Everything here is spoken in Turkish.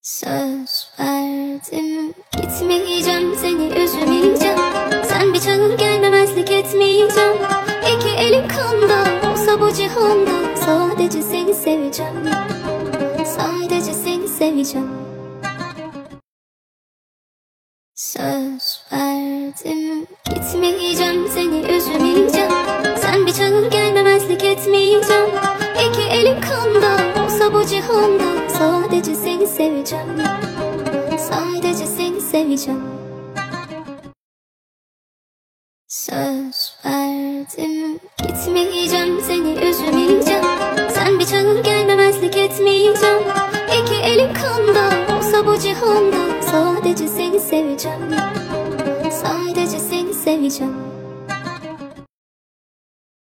Söz verdim, gitmeyeceğim, seni üzmeyeceğim. Sen bir çağır, gelmemezlik etmeyeceğim. İki elim kanda olsa bu cihanda, sadece seni seveceğim. Sadece seni seveceğim. Söz verdim, gitmeyeceğim, seni üzmeyeceğim. Sen bir çağır, gelmemezlik etmeyeceğim. İki elim kanda olsa bu cihanda, sadece seni seveceğim. Sadece seni seveceğim. Söz verdim, gitmeyeceğim, seni üzmeyeceğim. Sen bir çağır, gelmemezlik etmeyeceğim. İki elim kanda olsa bu cihanda, sadece seni seveceğim. Sadece seni seveceğim.